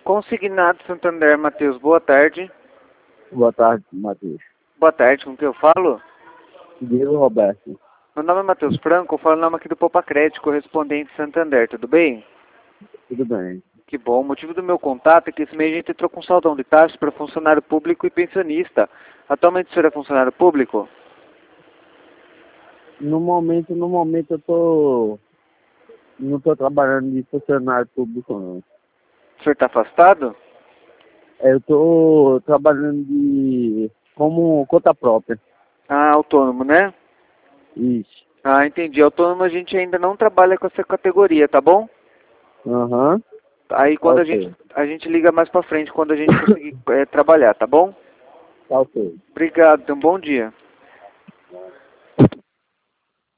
Consignado Santander, Matheus, boa tarde. Boa tarde, Matheus. Boa tarde, com quem eu falo? Diego Roberto. Meu nome é Matheus Franco, eu falo o nome aqui do Poupa Crédito, correspondente Santander, tudo bem? Tudo bem. Que bom, o motivo do meu contato é que esse mês a gente entrou com saldão de taxas para funcionário público e pensionista. Atualmente o senhor é funcionário público? No momento não tô trabalhando de funcionário público, não. O senhor está afastado? Eu tô trabalhando como conta própria. Ah, autônomo, né? Isso. Ah, entendi. Autônomo a gente ainda não trabalha com essa categoria, tá bom? Aham. Aí Tá quando ok. a gente liga mais pra frente, quando a gente conseguir trabalhar, tá bom? Tá ok. Obrigado, tenha um bom dia.